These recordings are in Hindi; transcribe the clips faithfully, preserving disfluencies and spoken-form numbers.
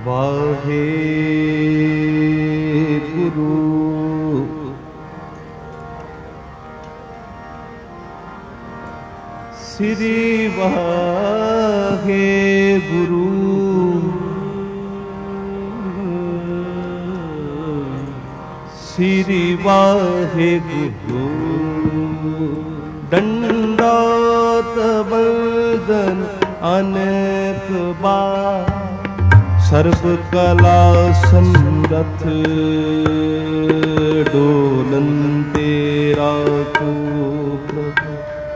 वाहे गुरु श्री वाहे गुरु श्री वाहे गुरु दंडोत बंदन अनेक बार सर्व कला समरथ डोलन तेरा को प्रभु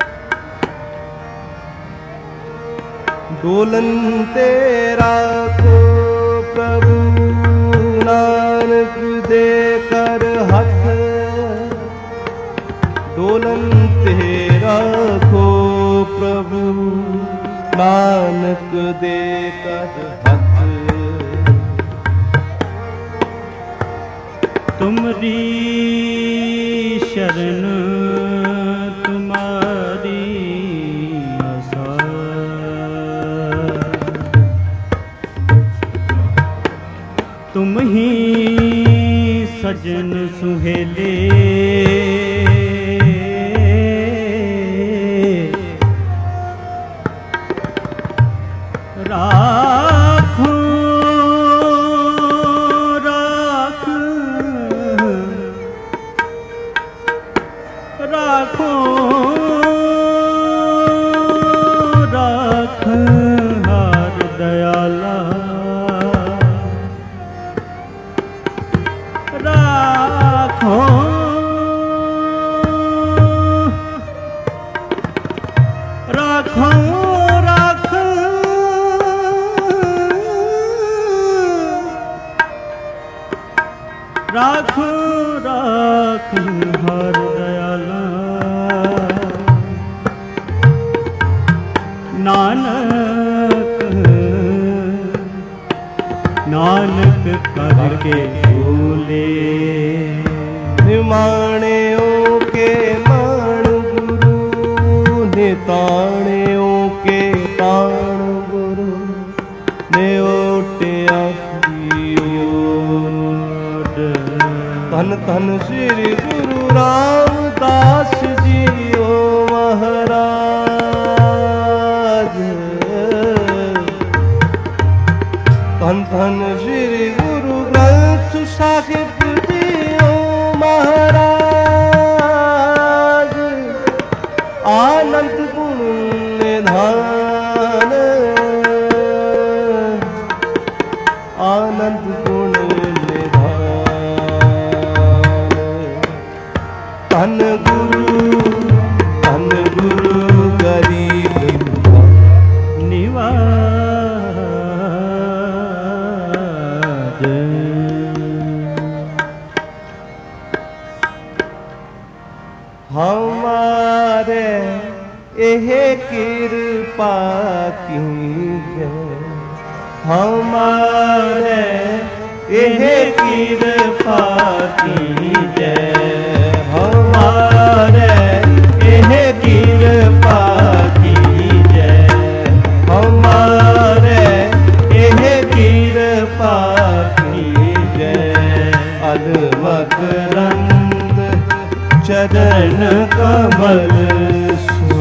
डोलन तेरा को प्रभु नानक दे कर हाथ डोलन तेरा को प्रभु नानक दे कर हाथ तुमरी शरण तुम्हारी आसा तुम ही सजन सुहेले राखो राख राखो राख हार दयाला राखो राखो राख राखो राख हर दयाला नानक नानक करके भूले निमाणेओ के मान गुरु निताणेओ के ताण गुरु ने ओटिया धन धन श्री गुरु रामदास जी ओ महाराज धन धन श्री गुरु ग्रंथ साहिब जी ओ महाराज आनंद गुण निधान आनंद गुण धन गुरु धन गुरु गरीब निवाज हमारे एह कृपा की जय हमारे एह कृपा की जय हमारे एह कृपा की जय हमारे एह कृपा की जय अलमकरंद चरण कमल सो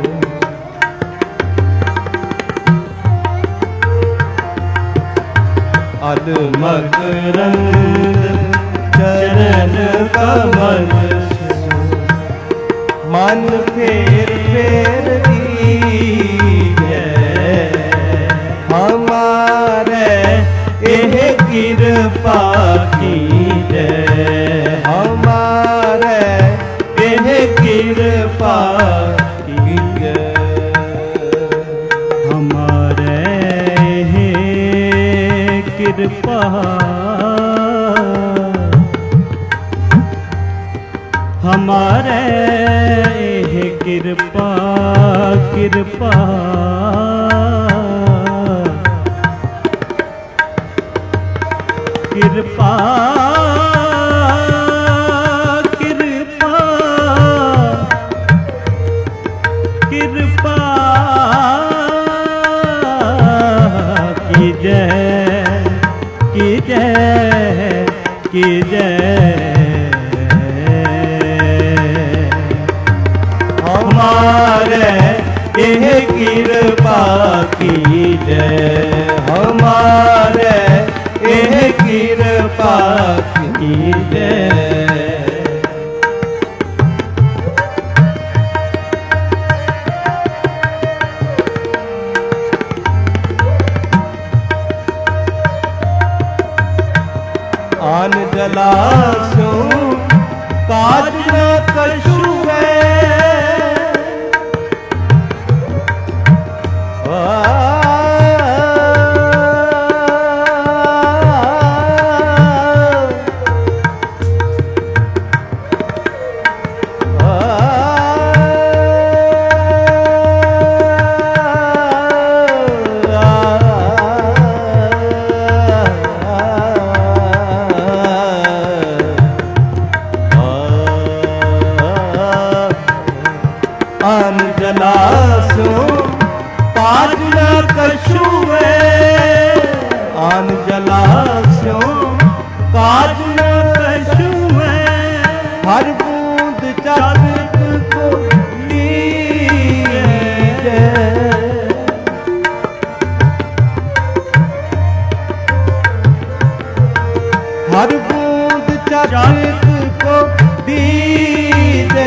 अलमकरंद चरण कमल मन फेर फेर दीजिए हमारे एह कृपा कीजिए हमारे एह कृपा कीजिए हमारे कृपा हमारे कृपा कृपा कृपा कृपा कृपा की जय की जय। हमारे एह कृपा की जय। हमारे एह कृपा की जय। आन जलासो काज न कछु है। आन जलासो काज न कछु है। आन जलासो काज न कछु है। हर बूंद चातक को लीजे। हर बूंद चातक को दीजे।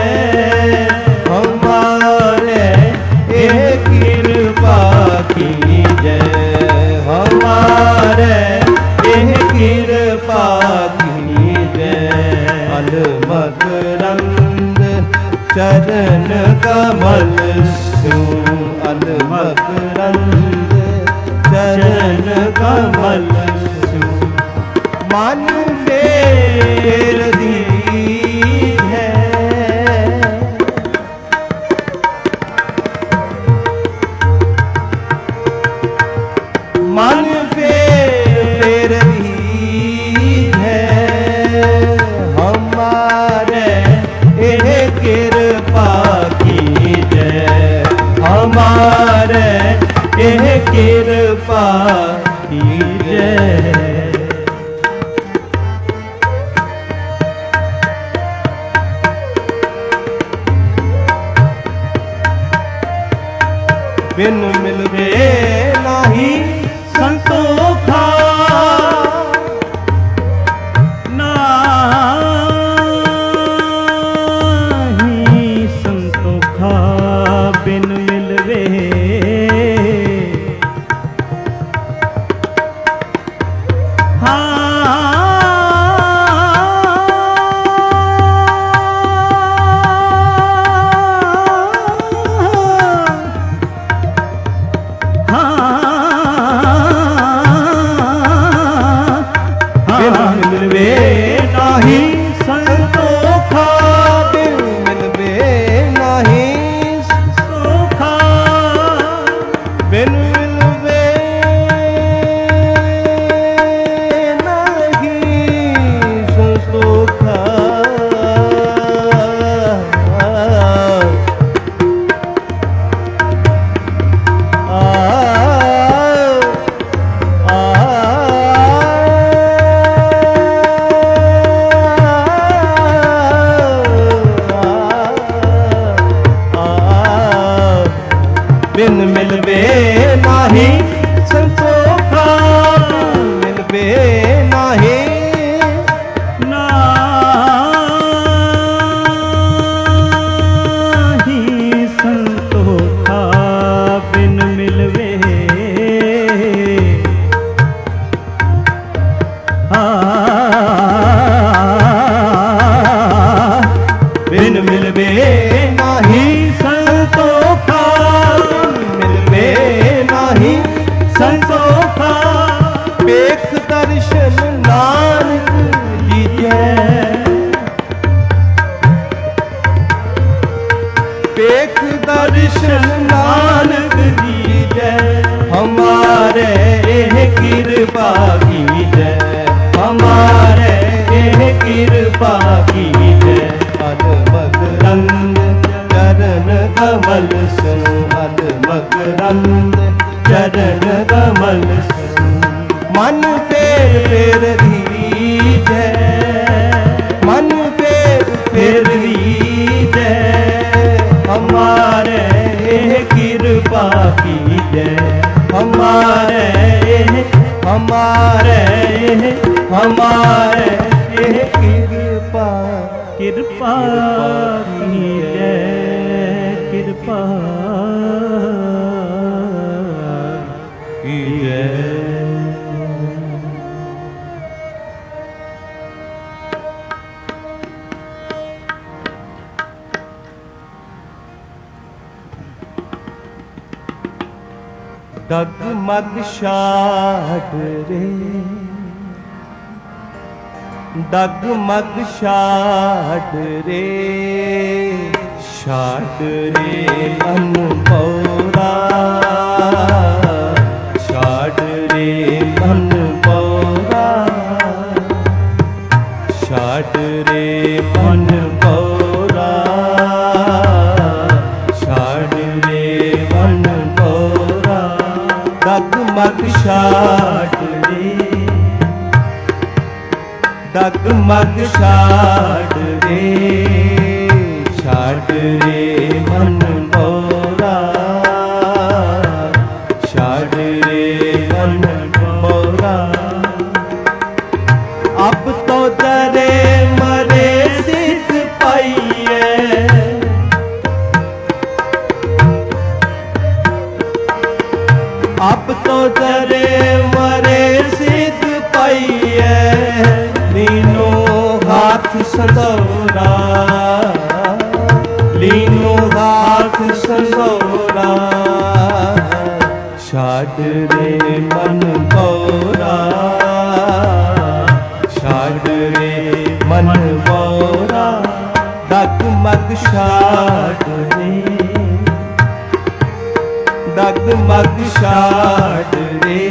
हमारे एह कृपा की जय। हमारे एह कृपा की जय। अलमकरंद चरण कमल सु। अलमकरंद चरण कमल सु। मन फेर दी मन फेर रही है। हमारे एह कृपा की जय। हमारे एह कृपा की जय। बिन मिलवे नाही संतोखा। नाही संतोखा बिन मिलवे। मिलवे नाही संतोखा। बिन मिलवे नाही संतोखा। बिन मिलवे नाही संतोखा। बिन मिलवे नाही संतोखा। मिलवे नाही नाही संतोखा बिन मिलवे। आ बिन मिलवे नाही संतोखा। मिलवे नाही संतोखा। पेख दर्शन नानक लीजे। पेख दर्शन नानक लीजे। हमारे एह कृपा की जय। हमारे एह कृपा की जय। अलमकरंद चरण कमल सु। अलमकरंद चरण कमल सु। मन फेर फेर दीजे। हमारे हमारे ये कृपा कृपा कीजिए कृपा कीजिए। डगमग छाड़ रे डगमग छाड़ रे छाड़ रे मन मोरा छाड़ रे मन मोरा छाड़ रे मन मोरा छाड़ रे मन मोरा डगमग छाड़ रे डगमग छाड़ रे छाड़ रे मन मोरा छाड़ रे मन मोरा। अब तो डरे मरे सिद्ध पाइए अब तो डरे मरे सिद्ध पाइए लीनो हाथ संदोरा लीनो हाथ संदोरा छाड़ रे मन मोरा छाड़ रे मन मोरा डगमग छाड़ रे डगमग छाड़ रे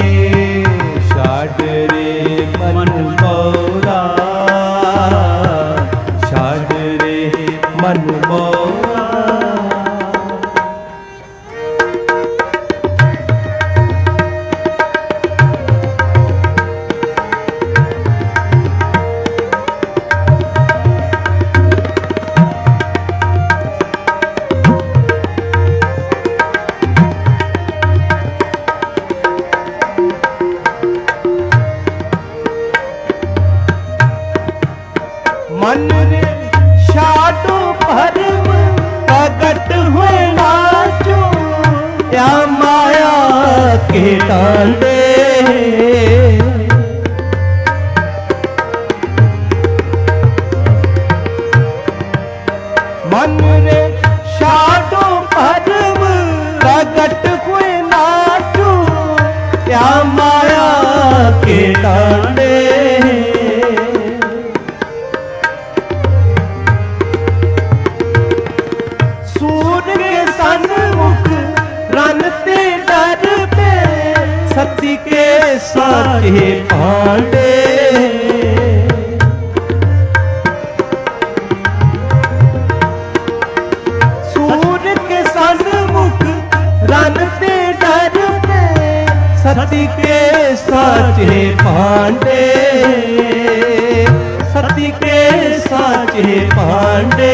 छाड़ रे मन मोरा छाड़ रे मन मोरा। मन रे छाड़ो भरम प्रगट हुए नाचो या माया के डांडे मन रे छाड़ो भरम प्रगट हुए नाचो या माया के डांडे रनते डर पे सती के साचे पांडे सूर्य के सन्मुख रनते डर पे सती के साचे पांडे सती के साचे पांडे।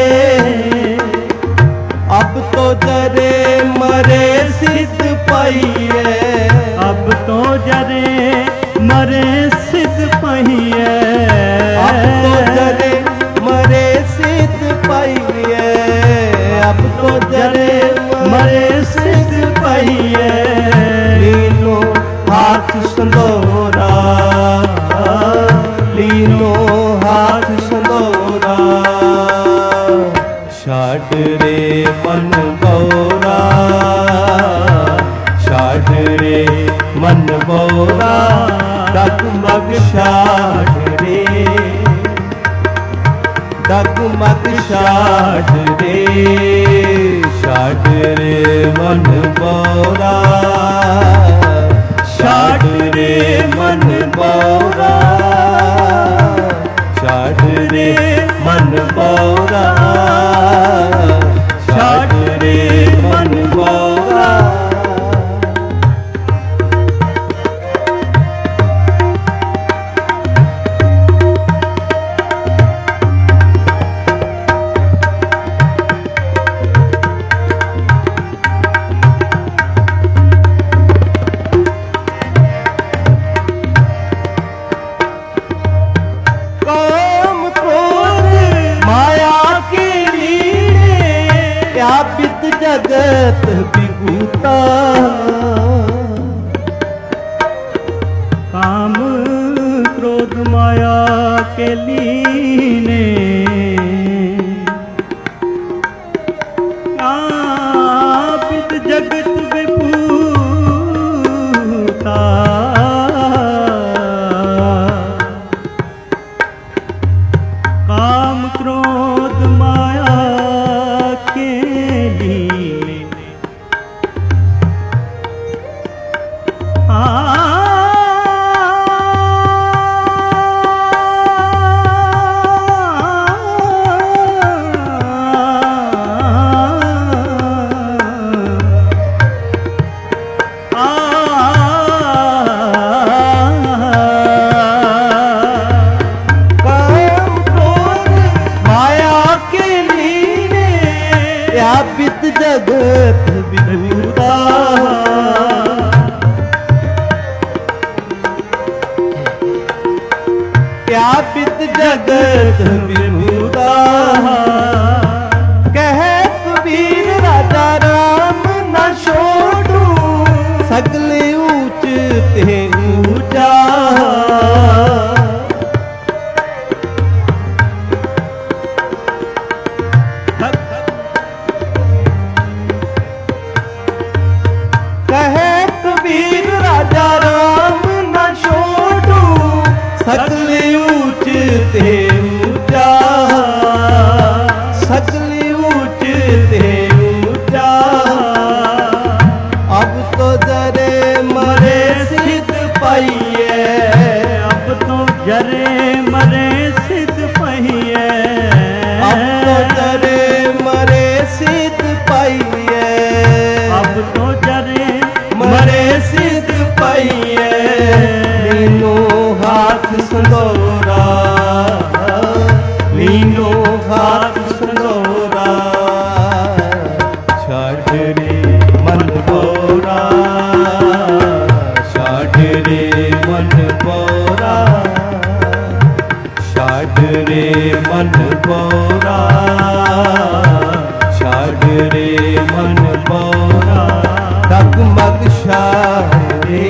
अब तो डरे मरे सिद्ध पाइए अब तो जरे मरे सिद्ध पहिए अब तो डरे मरे सिद्ध पाइए अब तो डरे मरे सिद्ध पाइए लीनो हाथ संदोरा लीनो हाथ संदोरा छाड़ रे मन मोरा छाड़ रे मन मोरा डगमग छाड़ रे डगमग छाड़ रे छाड़ रे मन मोरा छाड़ रे मन मोरा छाड़ रे मन मोरा छाड़ रे मन मोरा। व्यापित जगत विभूता काम क्रोध माया के लीने व्यापित जगत विभूता काम क्रोध माया के लीने व्यापित जगत विभूता व्यापित जगत विभूता कह कबीर राजा राम न छोड़ू सगले ऊंच ते ऊंचा सकले ऊंच ते ऊंचा सकले ऊंच ते ऊंचा अब तो जरे मरे सिद्ध पाइए अब तो जरे मरे सिद्ध पहिए अब तो जरे मरे सिद्ध पाइए अब तो जरे मरे सिद्ध पाइए लीनो हाथ संदोरा लीनो हाथ संदोरा छाड़ रे मन बोरा छाड़ रे मन बोरा छाड़ रे मन बोरा छाड़ रे मन बोरा डगमग छाड़ रे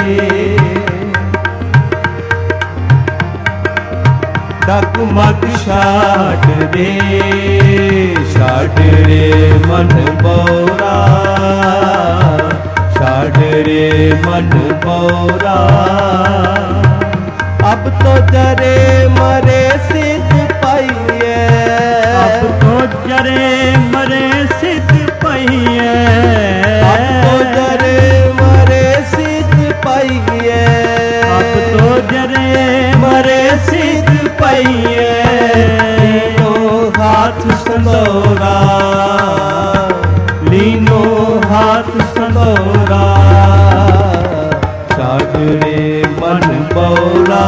डगमग छाड़ रे छाड़ रे मन बोरा छाड़ रे मन बोरा अब तो जरे मरे सिद्ध पाइए अब तो जरे मरे सिद्ध पहिए अब तो जरे मरे सिद्ध पाइए अब तो जरे मरे सिद्ध पाइए लीनो हाथ संदोरा लीनो हाथ संदोरा छाड़ रे मन बोरा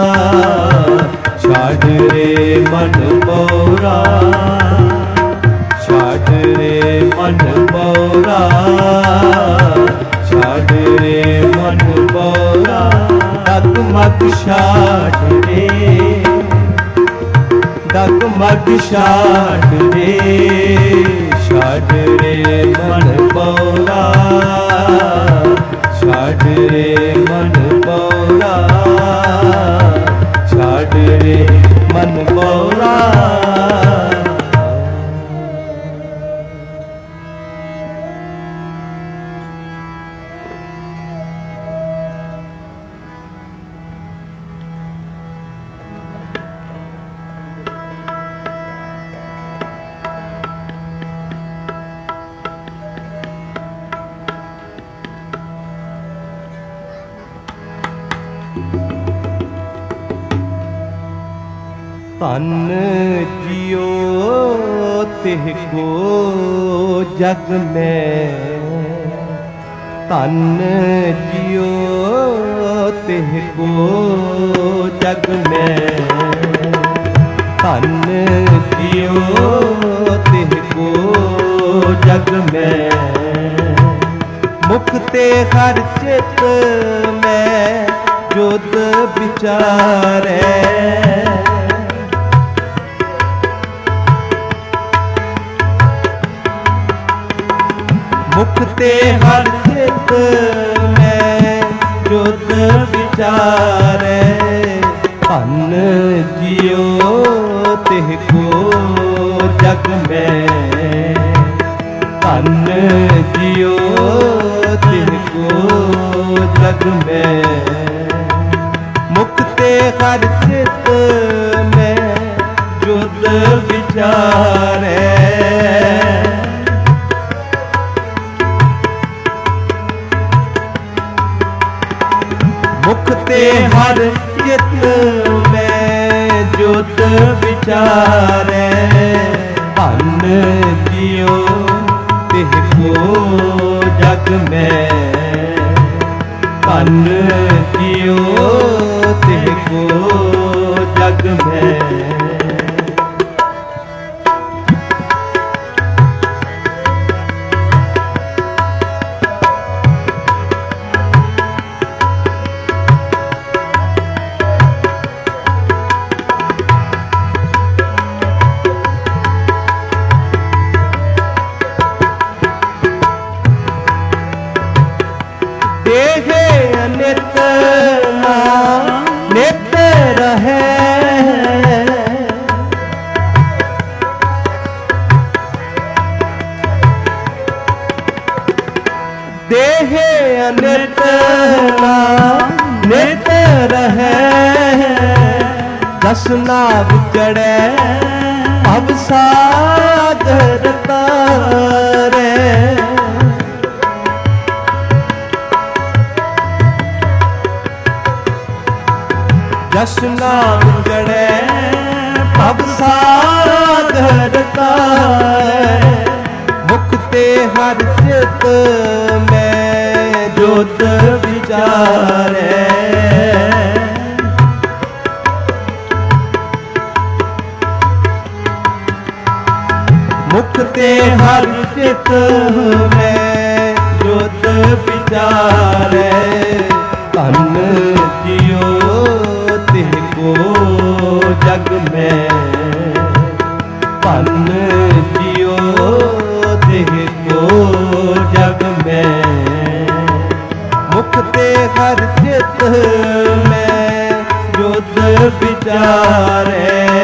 छाड़ रे मन बोरा छाड़ रे मन बोरा छाड़ रे मन बोरा डगमग छाड़ रे डगमग छाड़ रे छाड़ रे मन बोरा छाड़ रे मन बोरा छाड़ रे मन बोरा तन जियो तिह को जग में तन जियो तिह को जग में तन जियो तिह को जग में मुक्ते हर चित में जुद विचारे ਮੁਖ ਤੇ ਹਰ ਚਿਤ ਮੈਂ ਜੁਦ ਵਿਚਾਰੈ ਧਨ ਜਿਉ ਤਿਹ ਕੋ ਜਗ ਮੈਂ ਧਨ ਜਿਉ ਤਿਹ ਕੋ ਜਗ ਮੈਂ ਮੁਖ ਤੇ ਹਰ ਚਿਤ ਮੈਂ ਜੁਦ ਵਿਚਾਰੈ ਮੁਖ ਤੇ ਹਰ ਚਿਤ ਮੈਂ ਜੁਦ ਵਿਚਾਰੈ ਧਨ ਜਿਉ ਤਿਹ ਕੋ ਜਗ ਮੈਂ ਧਨ ਜਿਉ ਤਿਹ ਕੋ ਜਗ ਮੈਂ ਦੇਹ ਨਿਤ ਨਿਤ ਰਹੈ ਦੇਹ ਨਿਤ ਨਿਤ ਰਹੈ ਜਸ ਨਾਮ ਚੜੈ ਭਵ ਸਾਗਰ ਤਾਰੈ ਜਸ ਨਾਮ ਚੜੈ ਭਵ ਸਾਗਰ ਤਾਰੈ ਮੁਖ ਤੇ ਹਰ ਚਿਤ ਮੈਂ ਜੁਦ ਵਿਚਾਰੈ ਮੁਖ ਤੇ ਹਰ ਚਿਤ ਮੈਂ ਜੁਦ ਵਿਚਾਰੈ ਧਨ ਜਿਉ ਤਿਹ ਕੋ ਜਗ ਮੈਂ ਧਨ ਜਿਉ ਤਿਹ ਕੋ ਜਗ ਮੈਂ ਮੁਖ ਤੇ ਹਰ ਚਿਤ ਮੈਂ ਜੁਦ ਵਿਚਾਰੈ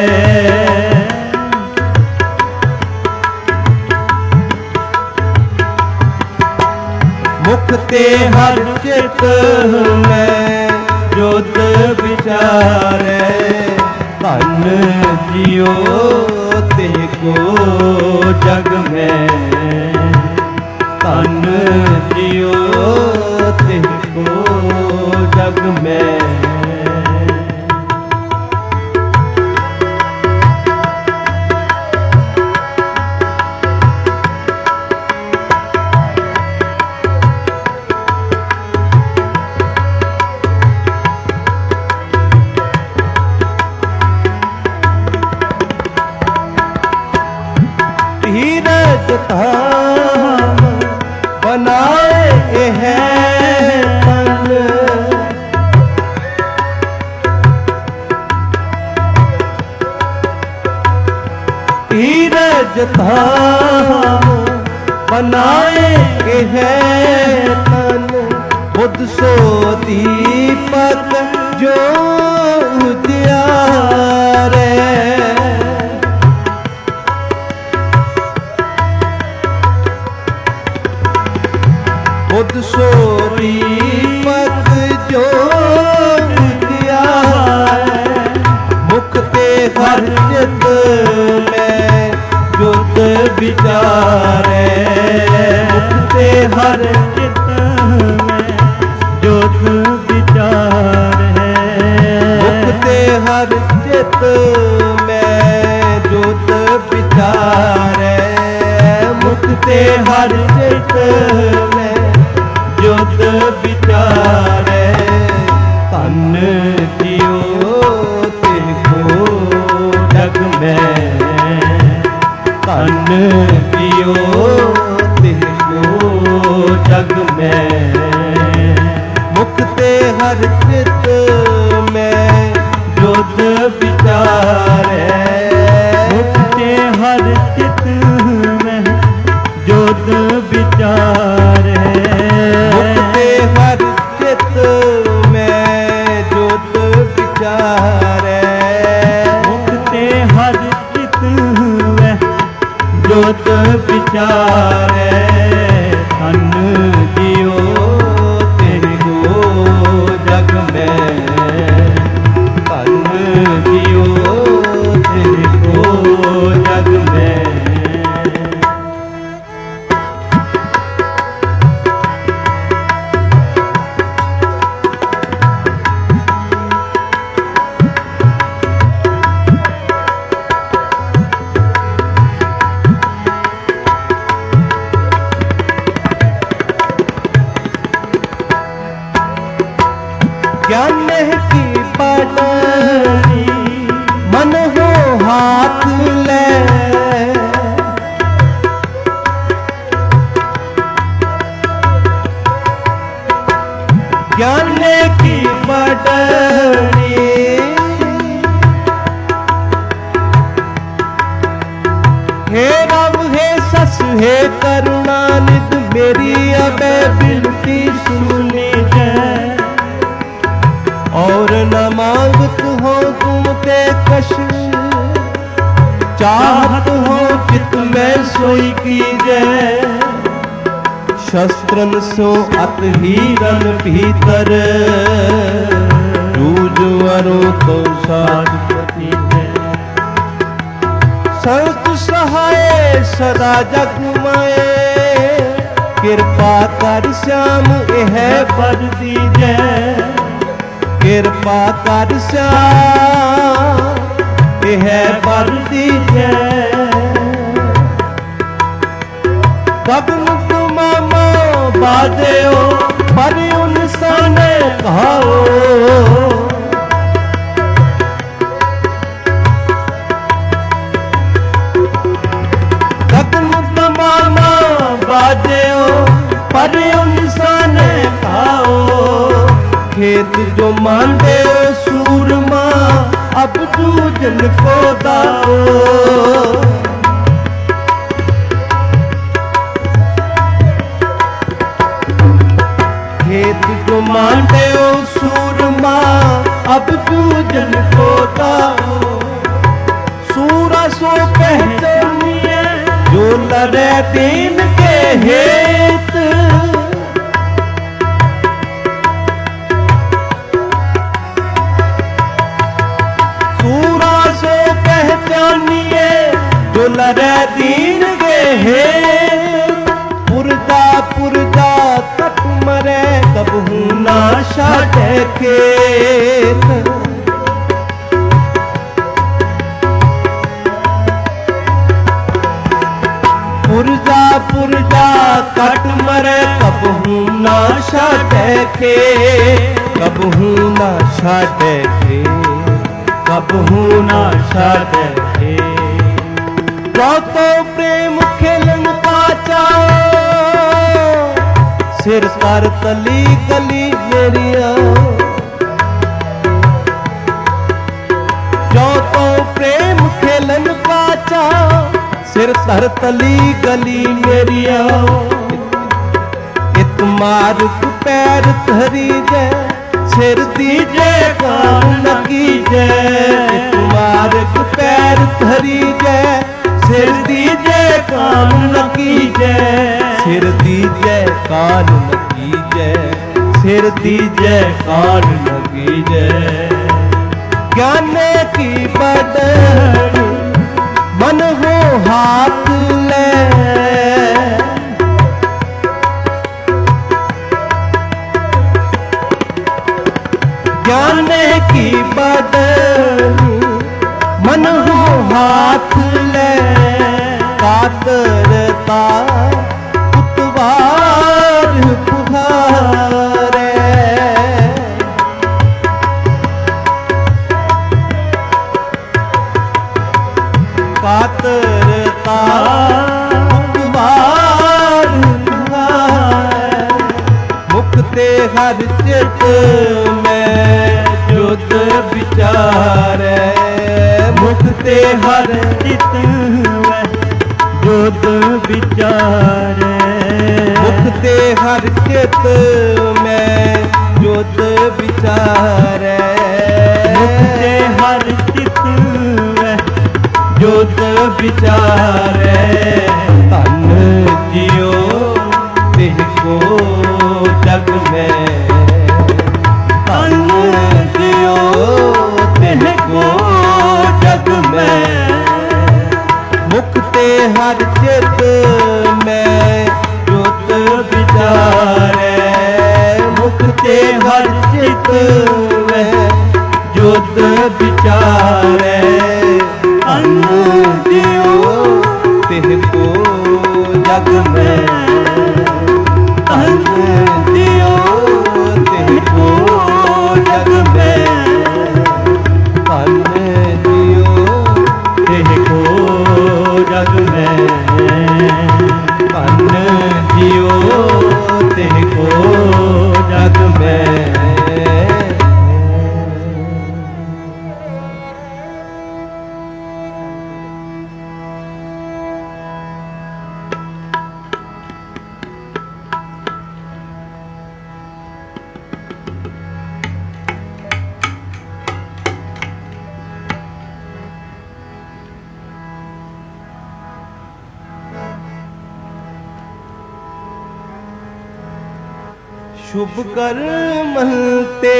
ਮੁਖ ਤੇ ਹਰ ਚਿਤ ਮੈਂ ਜੁਦ ਵਿਚਾਰੈ ਧਨ ਜਿਉ ਤਿਹ ਕੋ ਜਗ ਮੈਂ ਧਨ ਜਿਉ ਤਿਹ ਕੋ ਜਗ ਮੈਂ ਧੀਰਜ ਧਾਮ ਬਨਾਏ ਹੈ ਤਨ ਧੀਰਜ ਧਾਮ ਬਨਾਏ ਹੈ ਤਨ ਬੁੱਧ ਸੋ ਦੀਪਕ ਜੋ ਉਜਿਆਰੇ ਬੁੱਧ ਸੋ ਦੀਪਕ ਜੋ ਉਜਿਆਰੇ ਮੁਖ ਤੇ ਹਰ ਚਿਤ ਮੈਂ ਜੁਦ ਵਿਚਾਰੈ ਮੁਖ ਤੇ ਹਰ ਚਿਤ ਮੈਂ ਜੁਦ ਵਿਚਾਰੈ ਮੁਖ ਤੇ ਹਰ ਚਿਤ ਮੈਂ ਜੁਦ ਵਿਚਾਰੈ ਮੁਖ ਤੇ ਹਰ ਚਿਤ ਮੈਂ ਜੁਦ ਵਿਚਾਰੈ ਧਨ ਜਿਉ ਤਿਹ ਕੋ ਜਗ ਮੈਂ ਧਨ ਜਿਉ ਤਿਹ ਕੋ ਜਗ ਮੈਂ ਮੁਖ ਤੇ ਹਰ ਚਿਤ ਮੈਂ ਜੁਦ ਵਿਚਾਰੈ ਮੁਖ ਤੇ ਹਰ ਚਿਤ ਮੈਂ ਜੁਦ ਵਿਚਾਰੈ ज्ञान की पटरी मन हो हाथ ले, ज्ञान की पटरी हे राम हे सस हे करुणानिधि मेरी अबे बिनती सुनी है। और न मांगत हो तुम ते कश, चाहत हो चित में सोई कीजे। शस्त्रन सो अत हीरन भीतर, जूझवरो तो साधुपति है। संत सहाय सदा जग माए, कृपा कर श्याम यह बर दीजे। कृपा कर श्याम यह बर दीजे। गगन तुमामा बाजे हो पर उनसन कहो। गगन तुमामा बाजे हो पर उनसन कहो। खेत जो मांडे सूरमा अब जूझन को दाओ। खेत जो मांडे सूरमा अब जूझन को दाओ। सूरा सो पहचानिए जो लड़े दीन के हेत। जो लड़े दीन के हे, पुरजा पुरजा तक मरे कबहू ना छाड़े खेत। पुरजा पुरजा कट मरे कबहू ना छाड़े खेत। कबहू ना छाड़े खेत, कबहू ना छाड़े खेत। जो तो प्रेम खेलन पाचा, सिर कर तली गली मेरिया। जो तो प्रेम खेलन पाचा, सिर कर तली गली मेरिया। इत मार पैर धरी जे, सिर दीजे कान न कीजे। इत मार पैर धरी जे, सिर दीजे कान न कीजे। सिर दीजे कान न कीजे। सिर दीजे कान न कीजे। ज्ञान की बदली मन हो हाथ ले। ज्ञान की बदली मन हो हाथ ले। कातरता उतवार पुहारे। कातरता उतवार पुहारे। मुक्ते हर चित में जुद विचारे। मुक्ते हर चित में जुद विचारे। मुक्ते हर चित में जुद विचारे। मुक्ते हर चित में जुद विचारे। तन जियो तिह को जग में। तन जियो तिह को जग में। मुक्ते हर चित में जुद विचारे। मुक्ते हर चित में जुद विचारे। अन्न दियो तिह को जग में। अन्न दियो तिह को जग शुभ कर्म ते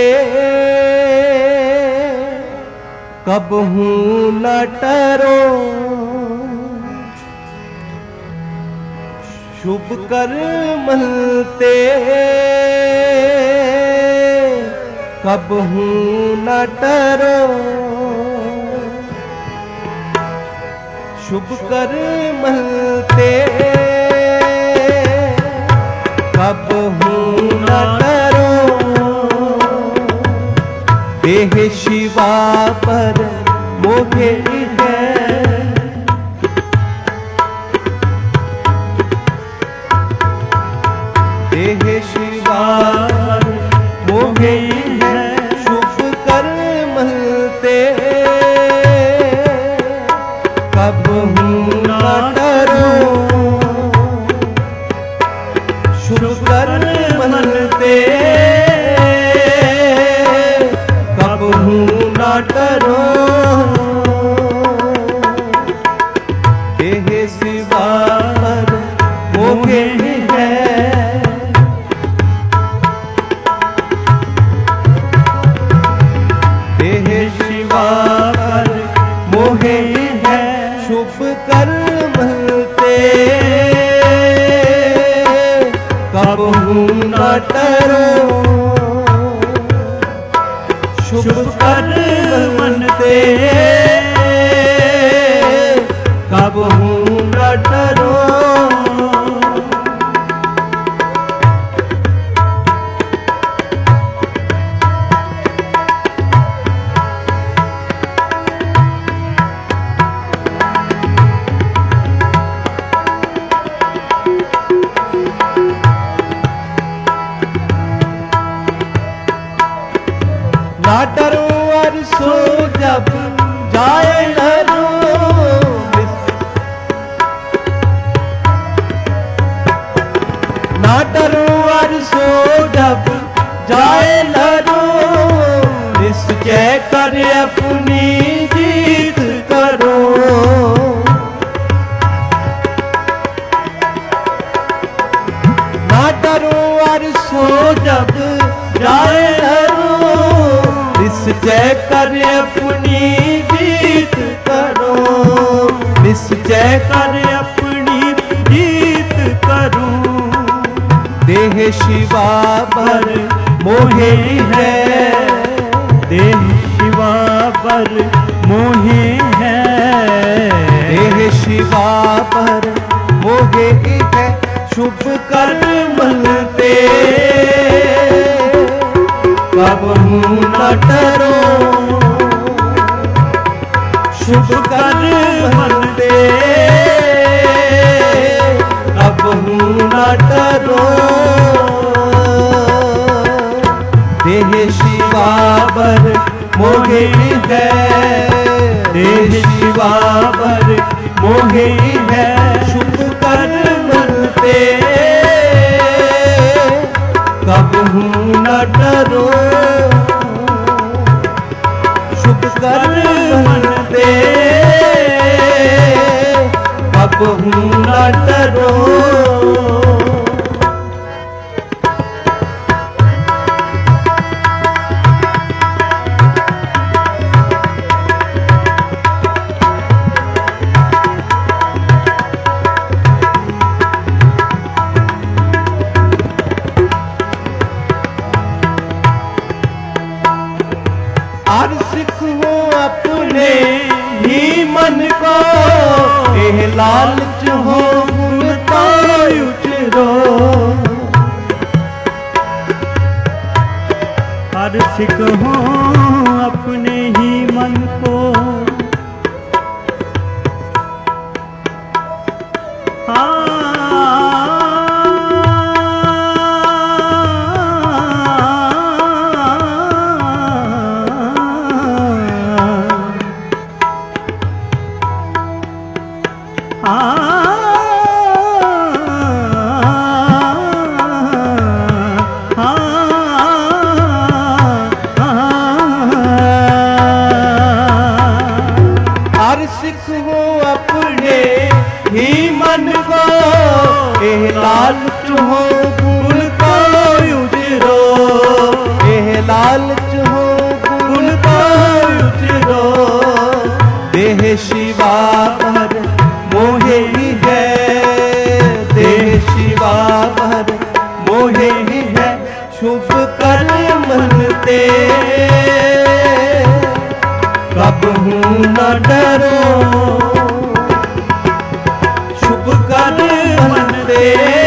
कबहू न टरो, शुभ कर्म ते कबहू न टरो, शुभ कर्म ते कबहू न टरो। देह शिवा पर मोहे है, देह शिवा पर मोहे है, शुभ कर्म ते कबहू न टरो, शुभ कर्म ते कबहू न टरो। देह शिवा पर मोहे है, देह शिवा पर मोहे है, शुभ कर्म ते कबहू न टरो, शुभ कर्म ते कबहू न टरो। ना डरो और सो जब जाए लरो, ना डरो और सो जब जाए लरो, निश्चय कर अपनी जीत करो। ना डरो और सो जब जाए लरो, निश्चय कर अपनी जीत करो, निश्चय कर अपनी जीत करो। देह शिवा पर मोहे है, देह शिवा पर मोहे है, देह शिवा पर मोहे है, शुभ कर्म ते कबहू न टरो, शुभ कर्म ते कबहू न टरो। देह शिवा पर मोहे है, देह शिवा पर मोहे है, शुभ कर्म ते कबहू न टरो, शुभ कर्म ते कबहू न टरो। और सिखो अपने ही मन को, एह लालच हो गुण का उचरो। हर सिख हो अपने ही मन को, लालच हो गुण का उजरो। कबहू न डरो। शुभ कर मन दे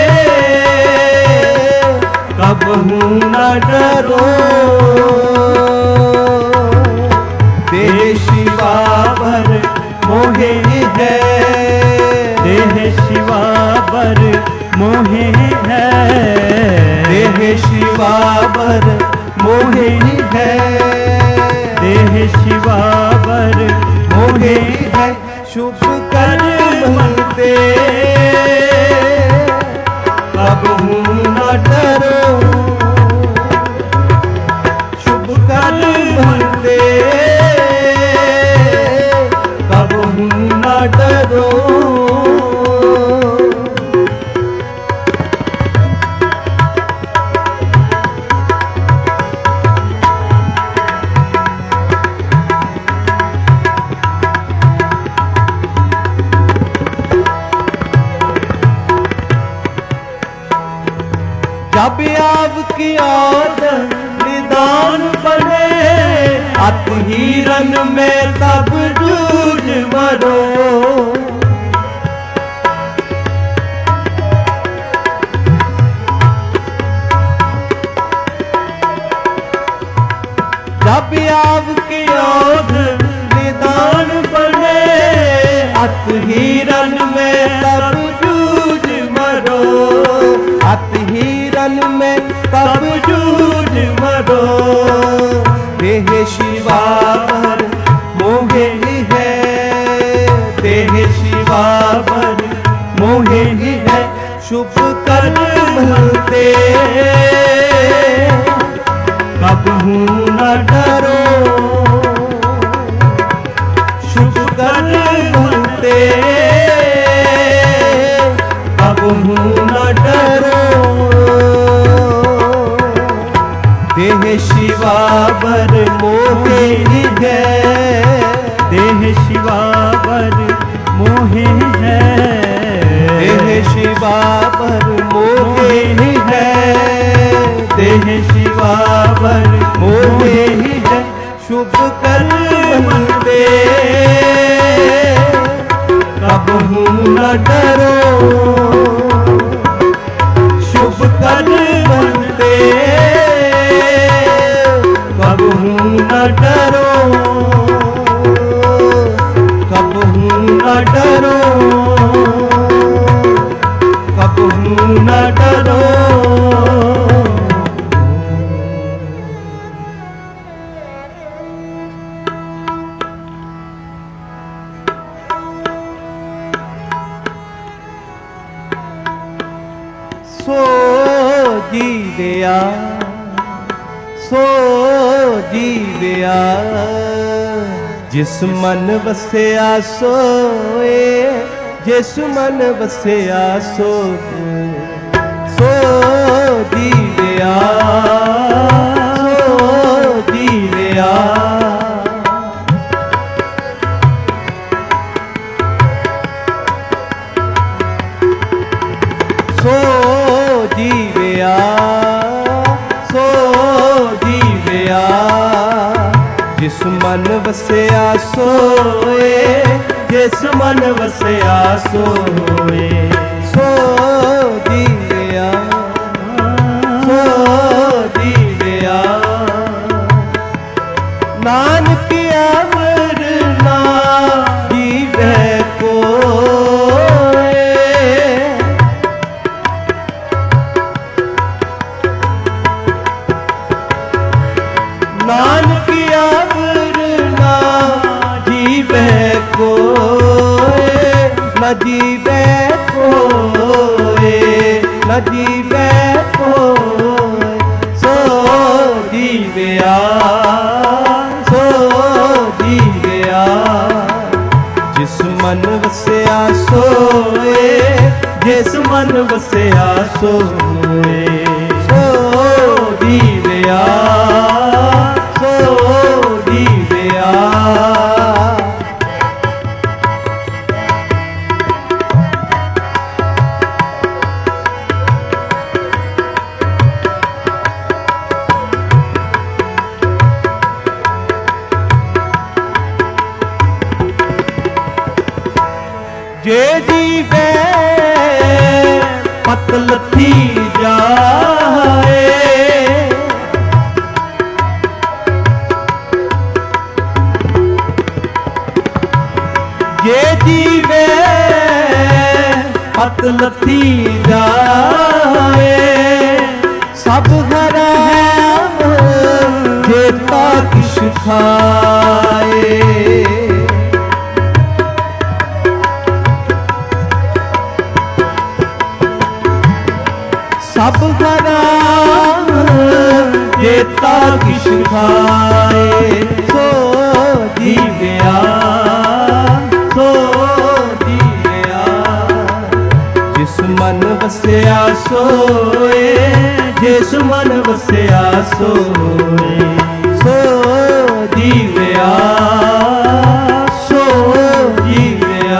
कबहू न डरो। देह शिवावर मोहे है, देह शिवावर मोहे है, देह शिवावर मोहे है, देह शिवावर मोहे है। शुभ कर मन दे कबहू न डरो। शुभ कर मन दे कबहू न डरो। जब आपकी याद निदान बने अत हिरन में तब जूझ मरो। जब आपकी याद निदान बने अत हिरन में तब जूझ मरो। अत हिरन में तब जूझ मरो। देह शिवावर मोहे है, देह शिवावर मोहे है। शुभ कर मन दे कबहू न डरो। शुभ कर मन दे कबहू न डरो। देह शिवावर मोहे है, देह शिवावर मोहे है, देह शिवावर मोहे है, देह शिवावर मोहे है। शुभ कर मन दे कबहू न डरो। शुभ कर मन दे कबहू न डरो। कबहू न डरो, कबहू न डरो। सो जीविया, सो जीविया जिस मन वसिया सोए। जिस मन वसिया सोए। सो जीविया, सो जीविया सो जीविया, सो जीविया जिस मन वसिया सोए। जिस मन वसिया सोए। सो जीविया, सो जीविया नानक अवर ना जीवे कोय। नानक अवर ना जीवे कोय। न जीवे कोय, न जीवे कोय। सो जीविया, सो जीविया जिस मन वसिया सोए। जिस मन वसिया सोए। सो जीविया, सो जीविया ਲੱਥੀ ਜਾਏ। ਜੇ ਜੀਵੇ ਪਤ ਲੱਥੀ ਜਾਏ। ਸਭ ਹਰਾਮ ਜੇਤਾ ਕਿਛ ਖਾਏ। ਸਭ ਹਰਾਮ ਜੇਤਾ ਕਿਛ ਖਾਏ। ਸੋ ਜੀਵਿਆ ਸੋ ਜੀਵਿਆ ਜਿਸ ਮਨ ਵਸਿਆ ਸੋਏ। ਜਿਸ ਮਨ ਵਸਿਆ ਸੋਏ। ਸੋ ਜੀਵਿਆ ਸੋ ਜੀਵਿਆ।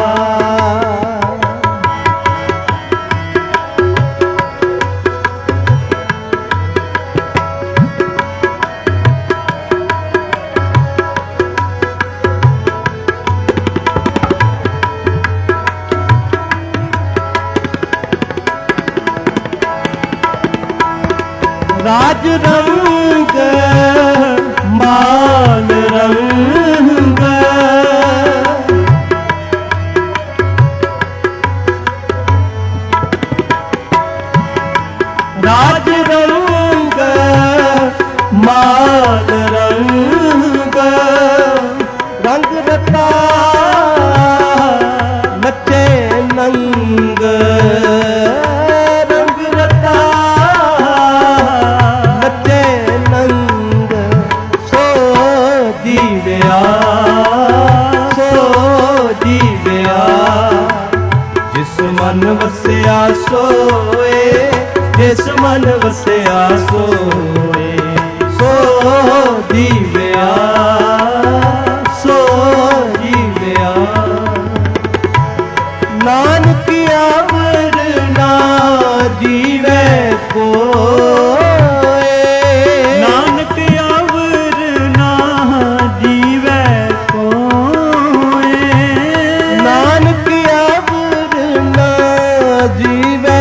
ਰਾਜ ਰੰਗ ਮਾਲ ਰੰਗ। ਰਾਜ ਰੰਗ ਮਾਲ ਰੰਗ। ਰੰਗ ਰਤਾ ਨੱਚੇ ਨੰਗ। ਜਿਸ ਮਨ ਵਸਿਆ ਸੋਏ। ਜਿਸ ਮਨ ਵਸਿਆ ਸੋਏ। ਸੋ ਜੀਵਿਆ ਸੋ ਜੀਵਿਆ। ਨਾਨਕ ਅਵਰ ਨਾ ਜੀਵੇ ਕੋਏ। ਨਾਨਕ ਅਵਰ ਨਾ ਜੀਵੇ ਕੋਏ। ਨਾਨਕ ਅਵਰ ਨਾ ਜੀਵੇ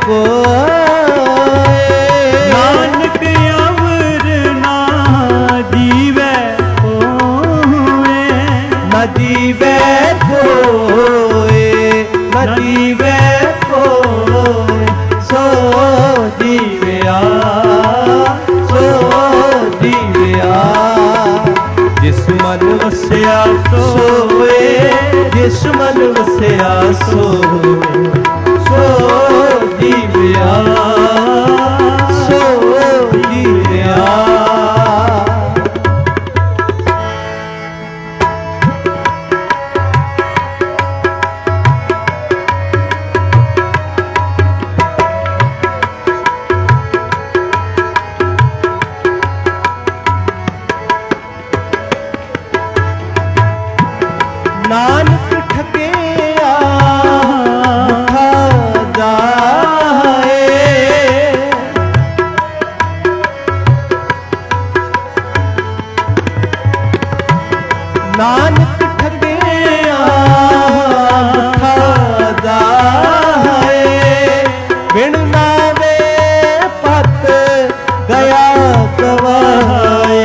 ਕੋਏ। ਨਾਨਕ ਅਵਰ ਨਾ ਜੀਵੇ ਕੋਏ। ਨਾ ਜੀਵੇ ਕੋਏ। ਨਾ ਜੀਵੇ ਕੋਏ। ਸੋ ਜੀਵਿਆ ਸੋ ਜੀਵਿਆ। ਜਿਸ ਮਨ ਵਸਿਆ ਸੋਏ। ਜਿਸ ਮਨ ਵਸਿਆ ਸੋਏ। ਸੋ ਜੀਵਿਆ ਸੋ ਜੀਵਿਆ। ਨਾਨਕ ਠਗਿਆ ਮੁਖਾ ਜਾਏ। ਨਾਨਕ ਠਗਿਆ ਮੁਖਾ ਜਾਏ। ਬਿਨ ਨਾਵੇ ਪਤ ਗਿਆ ਗਵਾਏ।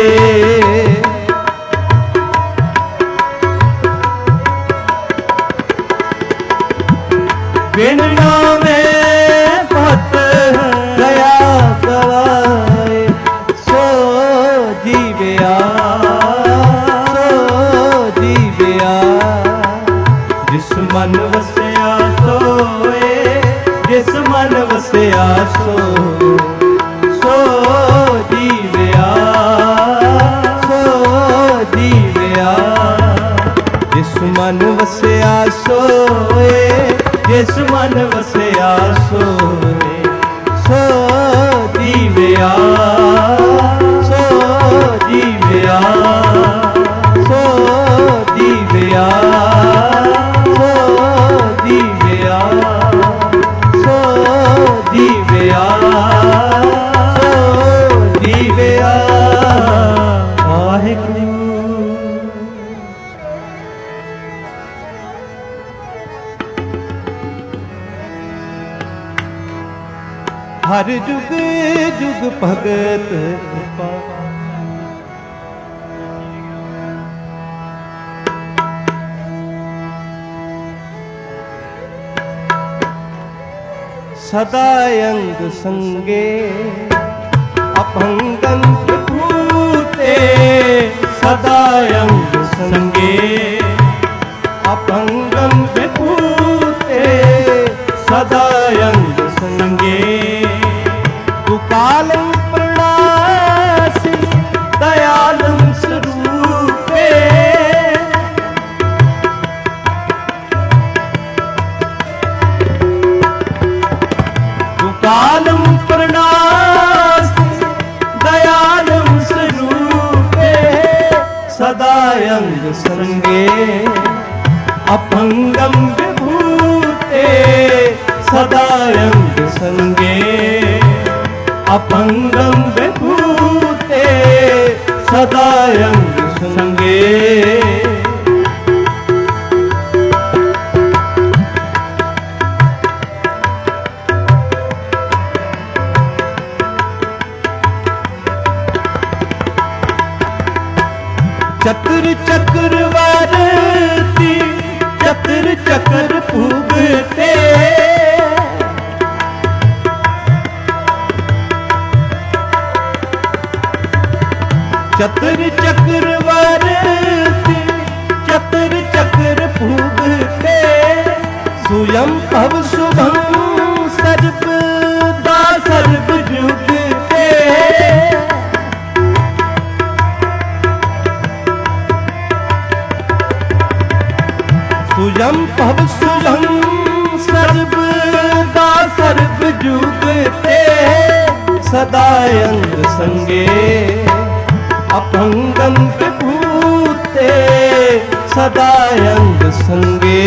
ਬਿਨ ਨਾਵੇ ਪਤ ਗਿਆ ਗਵਾਏ। ਸੋ ਜੀਵਿਆ ਸੋ ਜੀਵਿਆ। ਜਿਸ ਮਨ ਵਸਿਆ ਸੋਏ। ਜਿਸ ਮਨ ਵਸਿਆ ਸੋਏ। ਸੋ ਜੀਵਿਆ ਸੋ ਜੀਵਿਆ। ਜਿਸ ਮਨ ਵਸਿਆ ਸੋਏ। ਜਿਸ ਮਨ ਵਸਿਆ ਸੋਏ। ਸੋ ਜੀਵਿਆ ਸੋ ਜੀਵਿਆ ਸੋ ਜੀਵਿਆ ਸੋ ਜੀਵਿਆ ਸੋ ਜੀਵਿਆ ਸੋ ਜੀਵਿਆ। ਵਾਹਿਗੁਰੂ। हर जुग जुग भगत पाए। सदा अंग संगे अभंगं विभूते, सदा अंग संगे अभंगं विभूते, सदा अंग संगे तु कालं प्रणासि दयालं स्वरूपे, तु कालं प्रणासि दयालं स्वरूपे, सदा अंग संगे अभंगं विभूते, सदा अंग संगे अभंगं विभूते, सदा अंग संगे। चतुर चक्रवर्ती चतुर चक्र फूगते, चतुर चक्रवर्ती चतुर चक्र फूगते, स्वयं भव शुभं सर्वदा सर्व जुगते, स्वयं भव शुभं सर्वदा सर्व जुगते, सदा अंग संगे अभंगं विभूते, सदा अंग संगे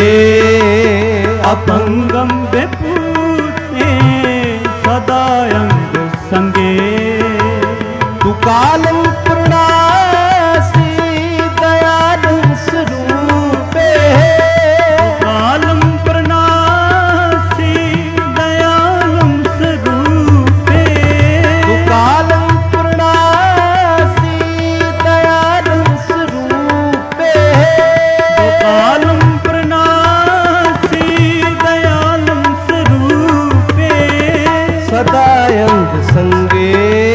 अभंगं विभूते, सदा अंग संगे तु कालं प्रणासि दयालं स्वरूपे, कालं प्रणासि दयालं स्वरूपे, तु कालं प्रणासि दयालं स्वरूपे, कालं प्रणासि दयालं स्वरूपे, सदा अंग संगे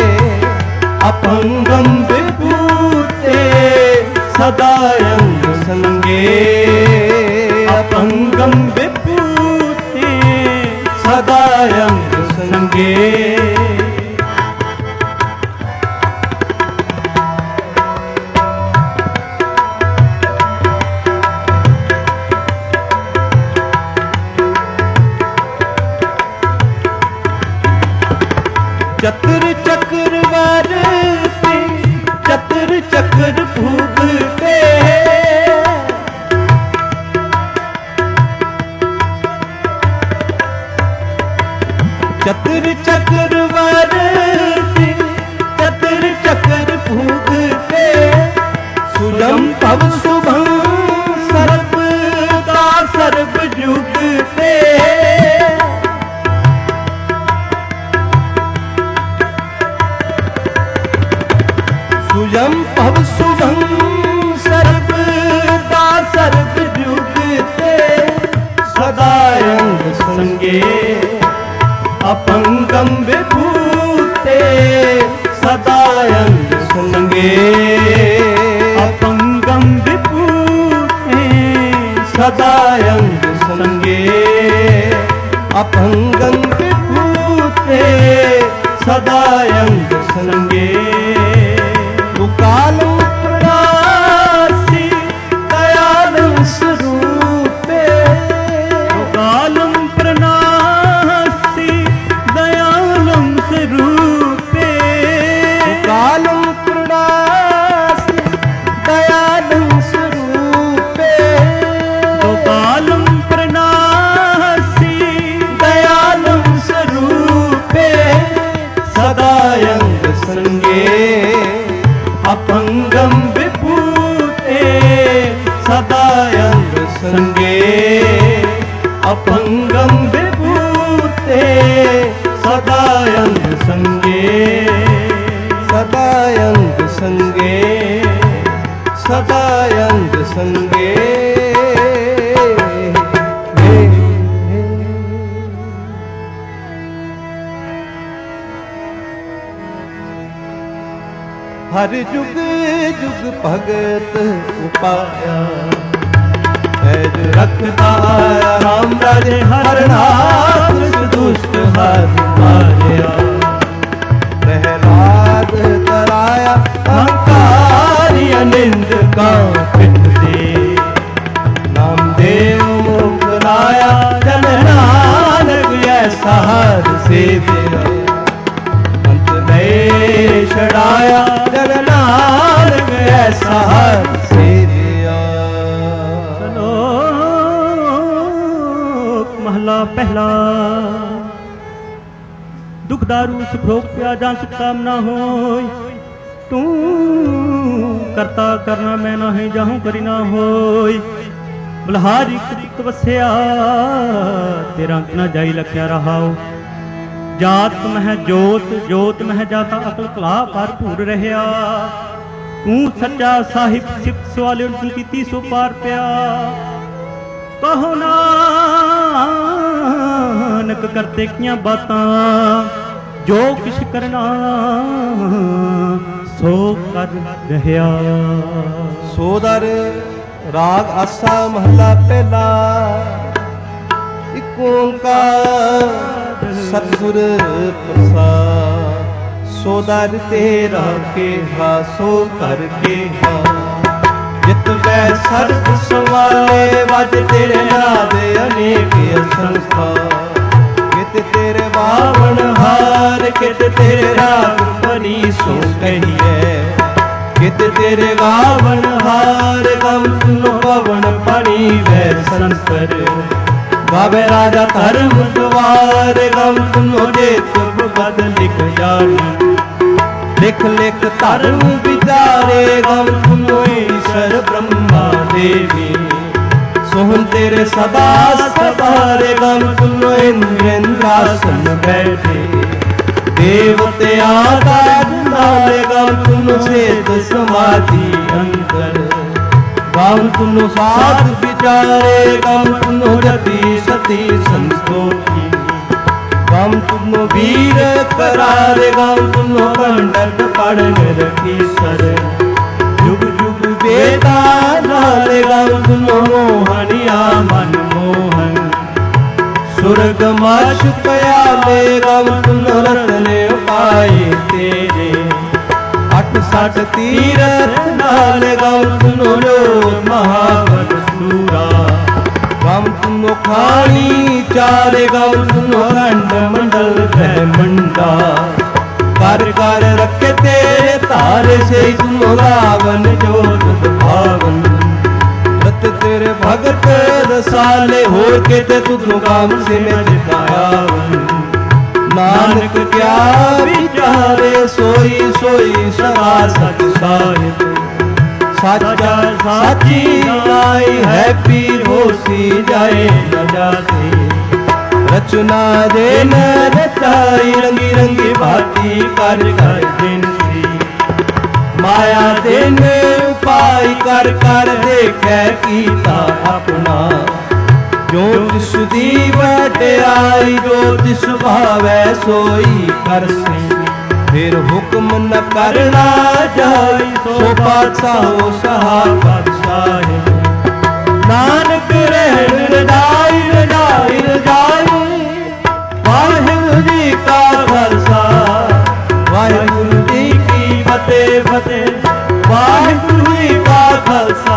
अभंगं विभूते, सदा अंग संगे अभंगं विभूते, सदा अंग संगे। चतुर चक्रवर्ती चतुर चक्र फूगते, चतुर चक्रवर्ती चतुर चक्र फूगते, सुजम भव शुभं सर्वदा सर्व जुगते, सुजम भव शुभं सर्वदा सर्व जुगते, सदा अंग संगे अभंगं विभूते, सदा अंग संगे अभंगं विभूते, सदा अंग संगे अभंगं विभूते, सदा अंग संगे तु कालं प्रणासि दयालं स्वरूपे, कालं प्रणासि दयालं स्वरूपे, कालं प्रणासि दयालं स्वरूपे, कालं प्रणासि दयालं स्वरूपे, सदा ਹਰ ਜੁਗ ਜੁਗ ਭਗਤ ਉਪਾਇਆ। ਐਜ ਰਖਦਾ ਰਾਮ ਰਾਜੇ ਹਰ ਨਾਥ ਦੁਸ਼ਟ ਹਰ ਮਾਰਿਆ। ਪ੍ਰਹਿਲਾਦ ਤਰਾਇਆ ਅਹੰਕਾਰੀ ਅਨਿੰਦ ਕਾ ਪਿਤ ਦੇ। ਨਾਮਦੇਵ ਮੁਖ ਲਾਇਆ ਜਨ ਨਾਨਕ ਐਸਾ ਹਰ ਸੇਵਿਆ। ਅੰਤ ਨੇ ਛੜਾਇਆ ਜਨ ਨਾਨਕ ਐਸਾ ਹਰ ਸੇਵਿਆ। ਸ਼ਲੋਕ ਮਹਲਾ ਪਹਿਲਾ। दुख दारू सुख भोग प्या जान सुख कामना होय। तू करता करना मैं ना है जाहूँ करी ना होय। बलहारी कृत वस्या तेरा अंत ना जाई लख्या रहाओ। जात मह जोत जोत मह जाता अकल कला भरपूर रहया। तू सच्चा साहिब सिफ्त सवाले तू कीती सो पार प्या। कहो नानक करते किया बातां जो किश करना सो कर रहया। ਸੋਦਰ ਰਾਗ ਆਸਾ ਮਹਲਾ ਪਹਿਲਾ। ਇਕ ਓੰਕਾਰ ਸਤਿਗੁਰ ਪ੍ਰਸਾਦ। ਸੋਦਰ ਤੇਰਾ ਕੇਹਾ ਸੋ ਕਰ ਕੇਹਾ। ਜਿਤ ਬੈ ਸਰਬ ਸਵਾਲੇ ਵਜ ਤੇਰੇ ਨਾਦ ਅਨੇਕ ਅਸੰਖਾ। ਕਿਤ ਤੇਰੇ ਬਾਵਨ ਹਾਰ ਕਿਤ ਤੇਰੇ ਰਾਗ ਬਣੀ ਸੋ ਕਹੀਏ। ਕਿਤ ਤੇਰੇ ਗਾਵਨ ਹਾਰ ਗਮ ਸੁਨੋ ਪਵਨ ਪਣੀ ਵੈ ਸੰਸਰ। ਗਾਵੇ ਰਾਜਾ ਧਰਮ ਦੁਆਰ ਗਮ ਸੁਨੋ ਜੇ ਤੁਮ ਬਦ ਲਿਖ ਜਾਣ। ਲਿਖ ਲਿਖ ਧਰਮ ਵਿਚਾਰੇ ਗਮ ਸੁਨੋ ਈਸ਼ਰ ਬ੍ਰਹਮਾ ਦੇਵੀ। सोहन तेरे सदा सवारे गम सुनो इंद्रासन बैठे। देवते आकाश नाले गम सुनो सेत समाधि अंतर। गम सुनो साध विचारे गम सुनो रति सती संतोषी। गम सुनो वीर करारे गम सुनो पंडित पढ़न रखी सर। जुग जुग वेदा नाले गम सुनो मोहनिया मन मोहन। सुरग माश प्याले गम सुनो रतने पाए तेरे। अठ सठ तीरथ नाले गम सुनो लोग महाबल सूरा। गम सुनो खानी चारे गम सुनो खंड मंडल ब्रह्मंडा। कर कर रखे तेरे तारे से सुनो रावण जोत भावन। रत तेरे भगत रसाले हो के ते तुझो काम से मैं जितायावन। नानक क्या विचारे सोई सोई सदा सच साहिब। साचा साची लाई है पीर होसी जाए न जाते। रचना देन रचाई रंगी रंगी भांति कर कर दिन सी। माया देन उपाय कर कर देखे कीता अपना। जो तिस दी वड्याई जो तिस भावै सोई कर से। फिर हुक्म न करना जाई सो बादशाह सहा बादशाह। नानक रहन रजाई रजाई रजाई। वाहिगुरु जी का खालसा वाहिगुरु जी की फतेह फतेह। वाहिगुरु जी का खालसा